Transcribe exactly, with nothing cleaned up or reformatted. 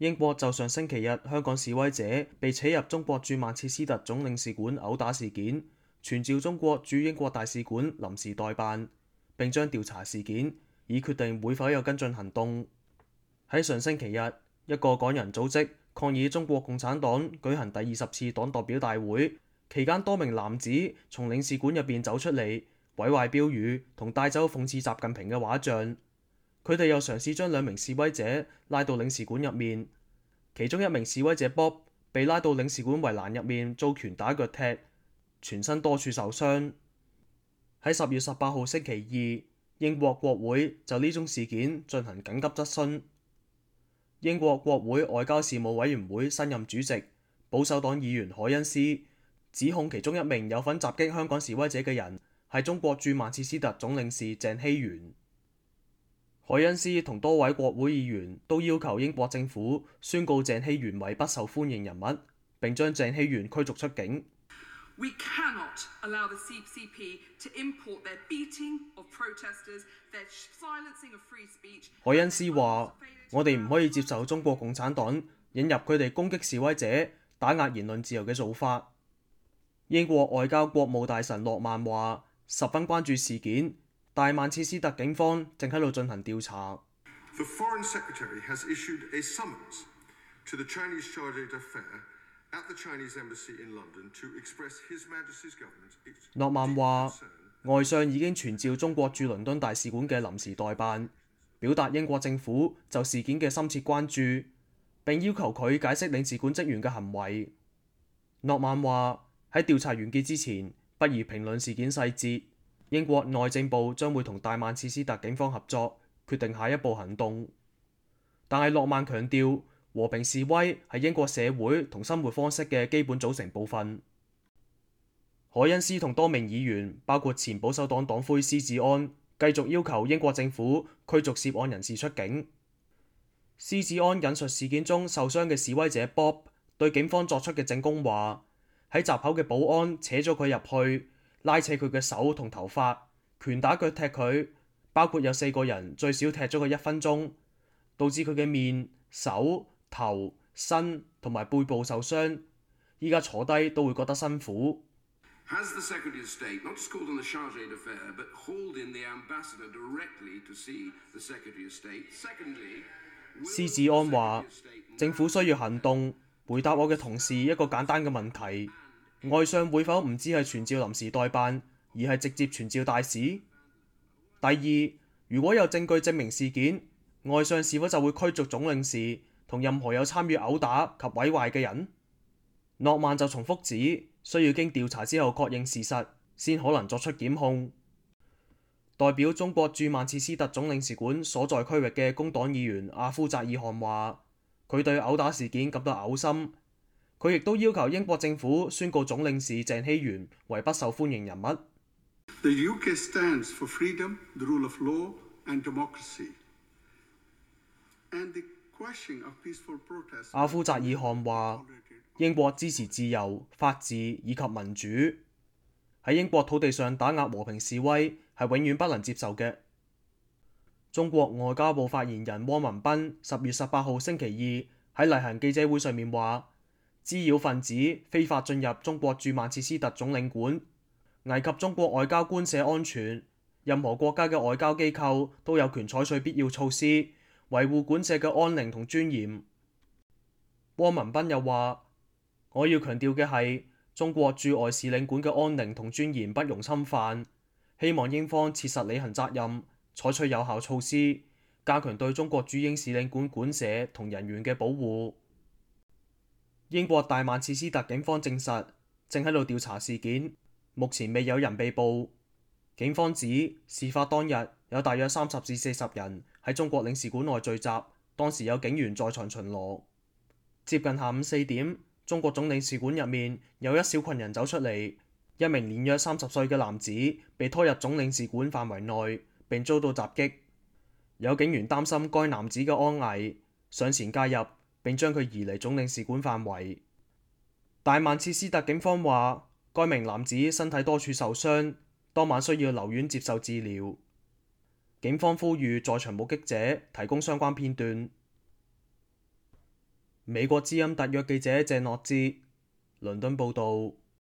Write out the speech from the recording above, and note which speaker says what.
Speaker 1: 英國就上星期日香港示威者被扯入中國駐曼徹斯特總領事館毆打事件，傳召中國駐英國大使館臨時代辦，並將調查事件，以決定會否有跟進行動。喺上星期日，一個港人組織抗議中國共產黨舉行第二十次黨代表大會期間，多名男子從領事館入邊走出嚟，毀壞標語同帶走諷刺習近平嘅畫像。佢哋又嘗試將兩名示威者拉到領事館入面，其中一名示威者 Bob 被拉到領事館圍欄入面，遭拳打腳踢，全身多處受傷。喺十月十八號星期二，英國國會就呢宗事件進行緊急質詢。英國國會外交事務委員會新任主席保守黨議員海恩斯指控其中一名有份襲擊香港示威者嘅人係中國駐曼徹斯特總領事鄭希元。海恩斯同多位國會議員都要求英國政府宣告鄭希元為不受歡迎人物，並將鄭希元驅逐出境。
Speaker 2: We cannot allow the C C P to import their beating of protesters, their silencing of free speech.
Speaker 1: 海恩斯話：我哋唔可以接受中國共產黨引入佢哋攻擊示威者、打壓言論自由嘅做法。英國外交國務大臣諾曼話：十分關注事件，大曼徹斯特警方正喺度進行調查。
Speaker 3: The Foreign Secretary has issued a summons to the Chinese chargé d'affaires at the Chinese Embassy in London to express His Majesty's government.
Speaker 1: 諾曼話：外相已經傳召中國駐倫敦大使館嘅臨時代辦，表達英國政府就事件嘅深切關注，並要求佢解釋領事館職員嘅行為。諾曼話：喺調查完結之前，不宜評論事件細節。英國內政部將會同大曼徹斯特警方合作，決定下一步行動。但係諾曼強調，和平示威係英國社會同生活方式嘅基本組成部分。海恩斯同多名議員，包括前保守黨黨魁施志安，繼續要求英國政府驅逐涉案人士出境。施志安引述事件中受傷嘅示威者 Bob 對警方作出嘅證供話：喺閘口嘅保安扯咗佢入去，拉扯佢嘅手同頭髮，拳打腳踢佢，包括有四個人最少踢咗佢一分鐘，導致佢嘅面、手、頭、身同埋背部受傷，依家坐低都會覺得辛苦。
Speaker 4: Has the Secretary of State not just called on the chargé d'affaires, but hauled in the ambassador directly to see the Secretary of State? Secondly,
Speaker 1: 施志安話：政府需要行動，回答我嘅同事一個簡單嘅問題：外相會否唔只係傳召臨時代辦，而係直接傳召大使？第二，如果有證據證明事件，外相是否就會驅逐總領事同任何有參與毆打及毀壞嘅人？諾曼就重複指，需要經調查之後確認事實，先可能作出檢控。代表中國駐曼徹斯特總領事館所在區域嘅工黨議員阿夫扎爾汗話：佢對毆打事件感到嘔心。佢亦都要求英國政府宣告總領事鄭希元為不受歡迎人物。
Speaker 3: The U K stands for freedom, the rule of law and democracy. And the questioning of peaceful protests.
Speaker 1: 阿夫扎爾汗話：英國支持自由、法治以及民主。喺英國土地上打壓和平示威係永遠不能接受嘅。中國外交部發言人汪文斌十月十八號星期二喺例行記者會上面話：滋擾分子非法進入中國駐曼徹斯特總領館，危及中國外交官舍安全。任何國家嘅外交機構都有權採取必要措施，維護館舍嘅安寧同尊嚴。汪文斌又話：我要強調嘅係，中國駐外使領館嘅安寧同尊嚴不容侵犯，希望英方切實履行責任，採取有效措施，加強對中國駐英使領館館舍同人員嘅保護。英國大曼徹斯特警方證實，正喺度調查事件，目前未有人被捕。警方指，事發當日有大約三十至四十人喺中國領事館內聚集，當時有警員在場巡邏。接近下午四點，中國總領事館入面有一小群人走出嚟，一名年約三十歲嘅男子被拖入總領事館範圍內，並遭到襲擊。有警員擔心該男子嘅安危，上前介入，並將佢移離總領事館範圍。大曼徹斯特警方話，該名男子身體多處受傷，當晚需要留院接受治療。警方呼籲在場目擊者提供相關片段。 美國之音特約記者謝諾茲倫敦報導。